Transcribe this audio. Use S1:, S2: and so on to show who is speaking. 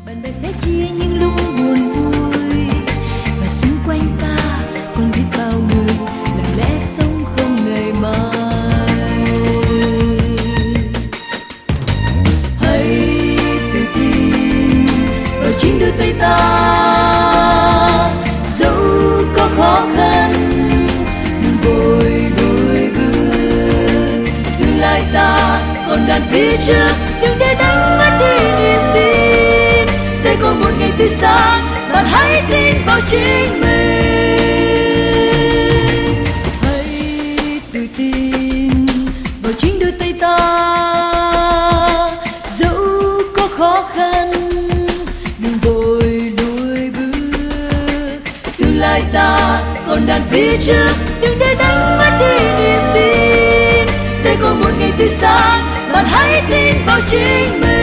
S1: Bạn bè sẽ chia những lúc buồn vui, và xung quanh ta còn biết bao người lặng lẽ sống không ngày mai. Hãy tự tin vào chính đôi tay ta, dẫu có khó khăn đừng vội lùi bước. Tương lai ta còn đàn phía trước, đừng để đánh mất đi niềm tin. Sẽ có một ngày tươi sáng, bạn hãy tin vào chính mình. Hãy tự tin vào chính đôi tay ta, dẫu có khó khăn đừng vội lùi bước. Tương lai ta còn đàn phía trước, đừng để đánh mất đi niềm tin. Sẽ có một ngày tươi sáng, bạn hãy tin vào chính mình.